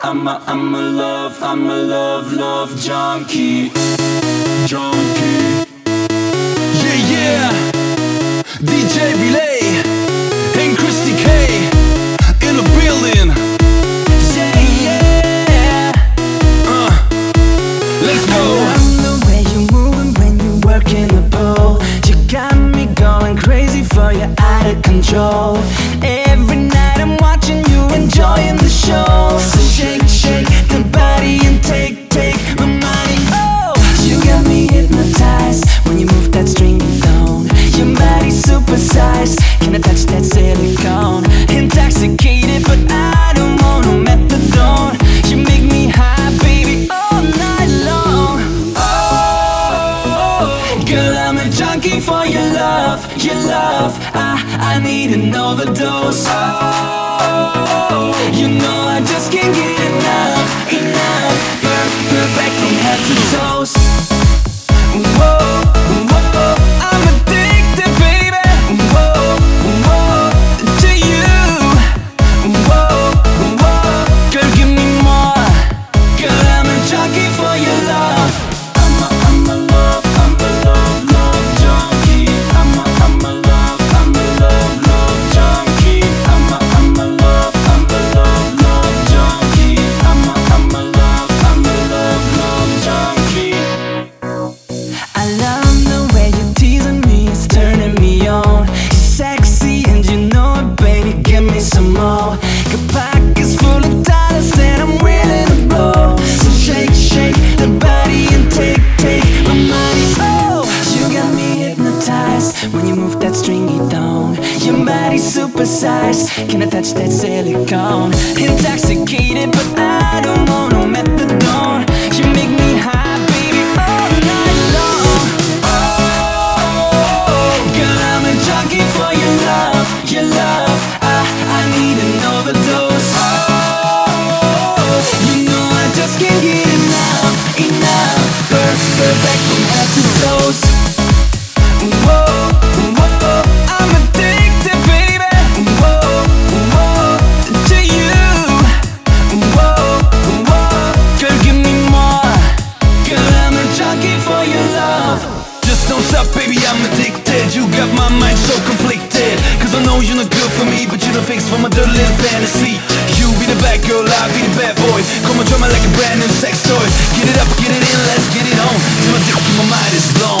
I'm a love junkie. Junkie. Yeah, yeah. DJ Relay and Christy K in the building. Yeah, yeah. Let's go. I love the way you moving when you work in the pool. You got me going crazy for you, out of control. Every night I'm watching you, enjoying the show. So shake, shake the body and take my money. Oh, you got me hypnotized when you move that stringy thong. Your body's supersized, can I touch that silicone? Intoxicated, but I don't want no methadone. You make me high, baby, all night long. Oh, girl, I'm a junkie for your love, your love. I need an overdose. Oh, you know I just can't get enough. Perfect from head to toes. Whoa, whoa, I'm addicted, baby. Whoa, whoa, to you. Whoa, whoa, girl, give me more. Girl, I'm a junkie for your love. I'm a love junkie. I'm a love junkie. I'm a love junkie. I'm a love junkie. I love the way you're teasing me, it's turning me on. You're sexy and you know it, baby, give me some more. Your pockets full of dollars that I'm willing to blow. So shake, shake the body and take my money. Oh, you got me hypnotized when you move that stringy thong. Your body's supersized, can I touch that silicone? Intoxicated, but I don't want no methadone. You make me high, baby, all night long. Oh, girl, I'm a junkie for your love, your love. I need an overdose. Oh, you know I just can't get enough. Perfect from head to toes. Whoa, whoa, I'm addicted, baby. Whoa, whoa, to you. Whoa, whoa, girl, give me more. Girl, I'm a junkie for your love. Just don't stop, baby, I'm addicted. You got my mind so conflicted. Cause I know you're not good for me, but you're the fix for my dirty little fantasy. You be the bad girl, I'll be the bad boy. Come on, drama like a brand new sex toy. Get it up, get it in, let's get it on. Till my dick in my mind is blown.